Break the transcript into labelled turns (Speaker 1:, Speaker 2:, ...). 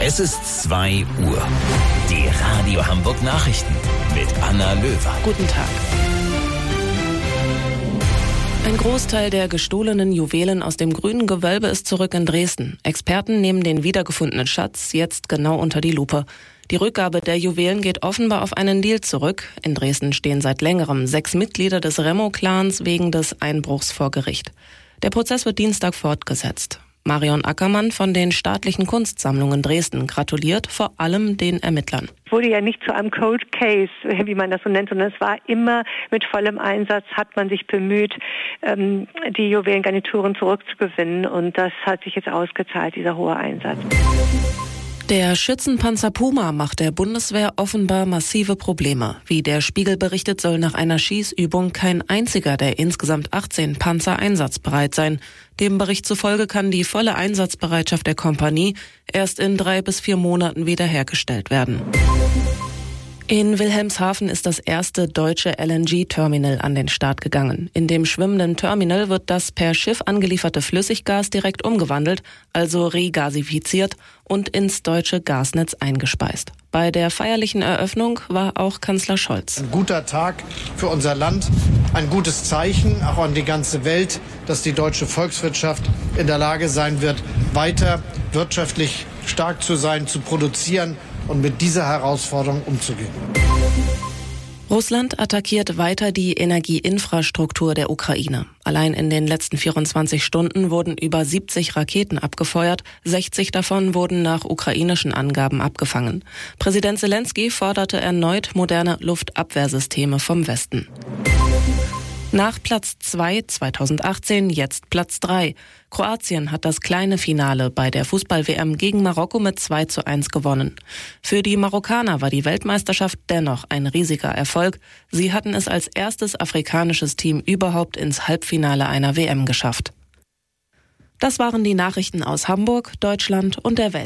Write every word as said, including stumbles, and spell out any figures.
Speaker 1: Es ist zwei Uhr. Die Radio Hamburg Nachrichten mit Anna Löwer.
Speaker 2: Guten Tag. Ein Großteil der gestohlenen Juwelen aus dem Grünen Gewölbe ist zurück in Dresden. Experten nehmen den wiedergefundenen Schatz jetzt genau unter die Lupe. Die Rückgabe der Juwelen geht offenbar auf einen Deal zurück. In Dresden stehen seit längerem sechs Mitglieder des Remo-Clans wegen des Einbruchs vor Gericht. Der Prozess wird Dienstag fortgesetzt. Marion Ackermann von den Staatlichen Kunstsammlungen Dresden gratuliert vor allem den Ermittlern.
Speaker 3: Es wurde ja nicht zu einem Cold Case, wie man das so nennt, sondern es war immer mit vollem Einsatz, hat man sich bemüht, die Juwelengarnituren zurückzugewinnen. Und das hat sich jetzt ausgezahlt, dieser hohe Einsatz.
Speaker 2: Der Schützenpanzer Puma macht der Bundeswehr offenbar massive Probleme. Wie der Spiegel berichtet, soll nach einer Schießübung kein einziger der insgesamt achtzehn Panzer einsatzbereit sein. Dem Bericht zufolge kann die volle Einsatzbereitschaft der Kompanie erst in drei bis vier Monaten wiederhergestellt werden. In Wilhelmshaven ist das erste deutsche L N G-Terminal an den Start gegangen. In dem schwimmenden Terminal wird das per Schiff angelieferte Flüssiggas direkt umgewandelt, also regasifiziert und ins deutsche Gasnetz eingespeist. Bei der feierlichen Eröffnung war auch Kanzler Scholz.
Speaker 4: Ein guter Tag für unser Land, ein gutes Zeichen auch an die ganze Welt, dass die deutsche Volkswirtschaft in der Lage sein wird, weiter wirtschaftlich stark zu sein, zu produzieren und mit dieser Herausforderung umzugehen.
Speaker 2: Russland attackiert weiter die Energieinfrastruktur der Ukraine. Allein in den letzten vierundzwanzig Stunden wurden über siebzig Raketen abgefeuert, sechzig davon wurden nach ukrainischen Angaben abgefangen. Präsident Zelensky forderte erneut moderne Luftabwehrsysteme vom Westen. Nach Platz zwei zweitausendachtzehn jetzt Platz drei. Kroatien hat das kleine Finale bei der Fußball-W M gegen Marokko mit zwei zu eins gewonnen. Für die Marokkaner war die Weltmeisterschaft dennoch ein riesiger Erfolg. Sie hatten es als erstes afrikanisches Team überhaupt ins Halbfinale einer W M geschafft. Das waren die Nachrichten aus Hamburg, Deutschland und der Welt.